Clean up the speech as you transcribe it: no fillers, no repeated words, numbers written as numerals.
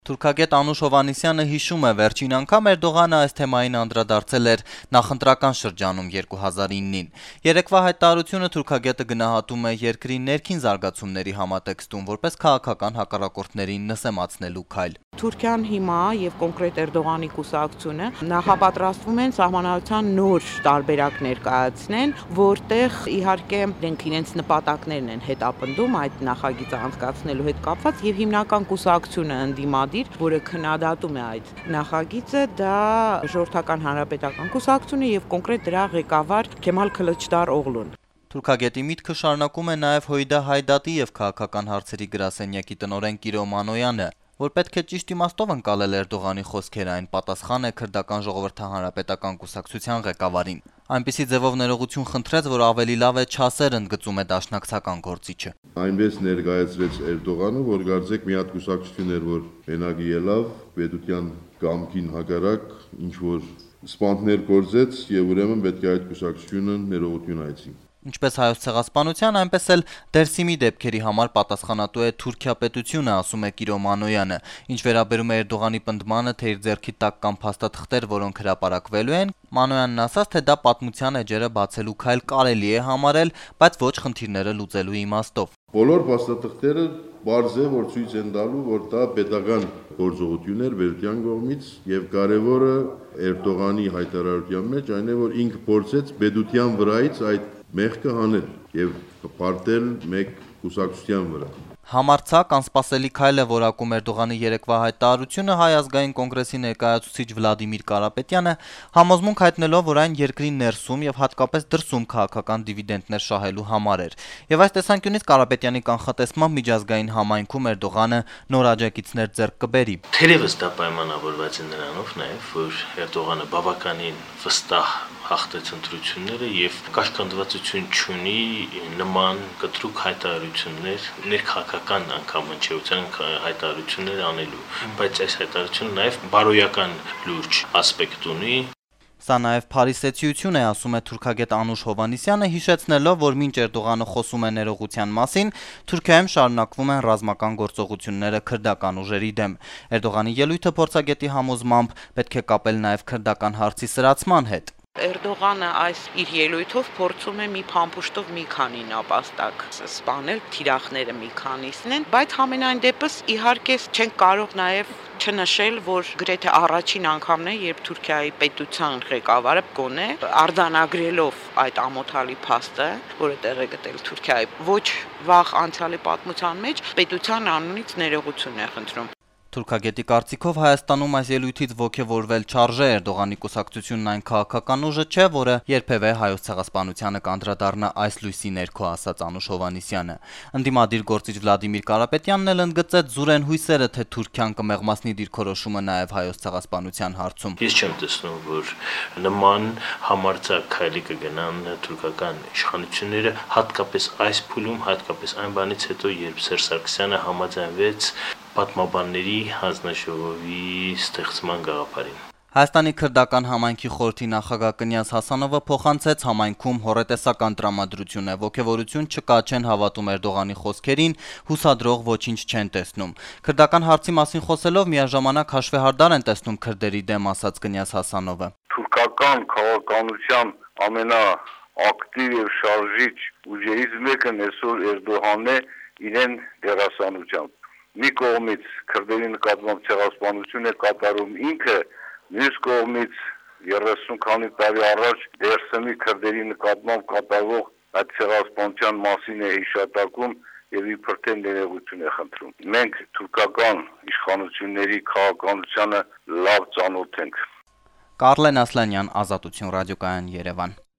Թուրքագետ Անուշ Հովհաննիսյանը հիշում է, վերջին անգամ Էրդողանը այս թեմային անդրադարձել էր նախընտրական շրջանում 2009-ին։ Երեկվա հայտարարությունը թուրքագետը գնահատում է երկրի ներքին զարգացումների համատեքստում, որպես քաղաքական հակառակորդներին նսեմացնելու քայլ։ Թուրքիան հիմա եւ կոնկրետ Էրդողանի կուսակցությունը նախապատրաստվում են սահմանադրության նոր տարբերակ ներկայացնեն, որտեղ իհարկե իրենց նպատակներն են հետապնդում այդ նախագիծը անցկացնելու հետ կապված եւ հիմնական կուսակցությունը ընդդիմադիր, որը քննադատում է այդ նախագիծը, դա Ժողովրդական հանրապետական կուսակցությունը եւ կոնկրետ դրա ղեկավար Քեմալ Քլիչդար Օղլուն։ Թուրքագետի միտքը շարունակում է նաև Հույդա Հայդատի եւ քաղաքական հարցերի գրասենյակի տնօրեն Կիրո Մանոյանը, որ պետք է ճիշտ իմաստով ընկալել Էրդողանի խոսքերը, այն պատասխան է քրդական ժողովրդահանրապետական կուսակցության ղեկավարին։ Այնպիսի ձևով ներողություն խնդրեց, որ ավելի լավ է չասեր, ընդգծում է դաշնակցական գործիչը։ Այնպես ներկայացրեց Էրդողանը, որ գարձեք մի հատ կուսակցություն էր, որ մենակի ելավ, պետության կամքին հակառակ ինչ որ սպանդներ գործեց եւ ուրեմն պետք է այդ կուսակցությունը ներողություն հայցի։ Ինչպես Հայոց ցեղասպանության, այնպես էլ Դերսիմի դեպքերի համար պատասխանատու է Թուրքիա պետությունը, ասում է Կիրո Մանոյանը։ Ինչ վերաբերում է Էրդողանի պնդմանը, թե իր ձեռքի տակ կան փաստաթղթեր, որոնք հրապարակվելու են, Մանոյանն ասաց, թե դա պատմության էջերը բացելու քայլ կարելի է համարել, բայց ոչ խնդիրները լուծելու իմաստով։ Բոլոր փաստաթղթերը բարձ է, որ ցույց են տալու, որ դա պետական գործողություն էր վերջյան կողմից եւ կարեւորը Էրդողանի հայտարարության մեջ այն է, որ ինքը փորձեց պետության վրայից այդ մեղքը հանել եւ պարտել մեկ կուսակցության վրա։ Համարձակ անսպասելի քայլ է որակում Էրդողանի երեկվա հայտարարությունը Հայ ազգային կոնգրեսի ներկայացուցիչ Վլադիմիր Կարապետյանը, համոզմունք հայտնելով, որ այն երկրի ներսում եւ հատկապես դրսում քաղաքական դիվիդենտներ շահելու համար էր։ Եվ այս տեսանկյունից Կարապետյանի կանխատեսմամբ միջազգային համայնքում Էրդողանը նոր աջակիցներ ձեռք կբերի։ Թերևս դա պայմանավորված է նրանով նաեւ, որ Էրդողանը բավականին վստահ հաղթեց ընտրությունները եւ կաշկանդվածություն չունի նման կտրուկ հայտարարություններ ներքաղաքական անգամ հնչեցան հայտարարություններ անելու, բայց այս հայտարարությունը նաեւ բարոյական լուրջ ասպեկտ ունի։ Սա նաև փարիսեցիություն է, ասում է թուրքագետ Անուշ Հովհաննիսյանը, հիշեցնելով, որ մինչ Էրդողանը խոսում է ներողության մասին, Թուրքիայում շարունակվում են ռազմական գործողությունները քրդական ուժերի դեմ։ Էրդողանի ելույթը փորձագետի համոզմամբ պետք է կապել նաև քրդական հարցի սրացման հետ։ Էրդողանը այս իր ելույթով փորձում է մի փամփուշտով մի քանի նապաստակ սպանել, թիրախները մի քանիսն են, բայց համենայն դեպս իհարկե չենք կարող նաև չնշել, որ գրեթե առաջին անգամն է, երբ Թուրքիայի պետության ղեկավարը գոնե արձանագրելով այդ ամոթալի փաստը, որը տեղ է գտել Թուրքիայի ոչ վաղ անցյալի պատմության մեջ, պետության անունից ներողություն է խնդրում։ Թուրքագետի կարծիքով Հայաստանում այս ելույթից ոգևորվել չարժե Էրդողանի կուսակցությունն այն քաղաքական ուժը չէ, որը երբևէ Հայոց ցեղասպանությանը կանդրադառնա այս լույսի ներքո, ասաց Անուշ Հովհաննիսյանը։ Ընդդիմադիր գործիչ Վլադիմիր Կարապետյանն էլ ընդգծեց զուրեն հույսերը, թե Թուրքիան կմեղմացնի դիրքորոշումը նաև Հայոց ցեղասպանության հարցում։ Ես չեմ տեսնում, որ նման համարձակ քայլի կգնան թուրքական իշխանությունները, հատկապես այս փուլում, հատկապես այն բանից հետո, երբ Սերժ Սարգսյանը համաձայնվեց պատմաբանների հանձնաժողովի ստեղծման գաղափարին։ Հայաստանի քրդական համայնքի խորհրդի նախագահ Կնյազ Հասանովը փոխանցեց համայնքում հոռետեսական տրամադրություն է, ոգևորություն չկա, չեն հավատում Էրդողանի խոսքերին, հուսադրող ոչինչ չեն տեսնում։ Քրդական հարցի մասին խոսելով միաժամանակ հաշվեհարդար են տեսնում քրդերի դեմ, ասաց Կնյազ Հասանովը։ Թուրքական քաղաքականության ամենաակտիվ եւ շարժիչ ուժերից մեկը այսօր Էրդողանն է իրեն դերասանությամբ։ Մի կողմից քրդերի նկատմամբ ցեղասպանություն է կատարում ինքը, մյուս կողմից 30 քանի տարի առաջ Դերսեմի քրդերի նկատմամբ կատարվող այդ ցեղասպանության մասին է հիշատակում եւ իբր թե ներողություն է խնդրում։ Մենք թուրքական իշխանությունների քաղաքականությանը լավ ծանոթ ենք։ Կարլեն Ասլանյան, Ազատություն ռադիոկայան, Երևան։